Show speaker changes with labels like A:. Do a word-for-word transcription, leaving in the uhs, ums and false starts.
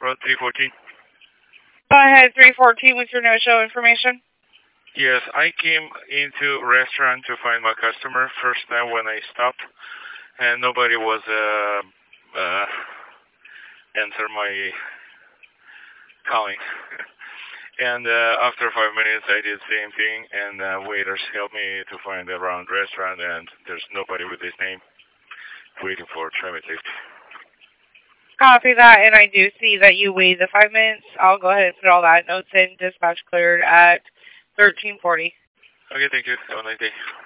A: Route three fourteen.
B: Go ahead, three fourteen with your no-show information.
A: Yes, I came into restaurant to find my customer first time when I stopped, and nobody was uh, uh, answer my calling. And uh, after five minutes, I did the same thing, and uh, waiters helped me to find the round restaurant, and there's nobody with this name waiting for traffic lift.
B: Copy that, and I do see that you waited the five minutes. I'll go ahead and put all that notes in. Dispatch cleared at thirteen forty.
A: Okay, thank you. Have a nice day.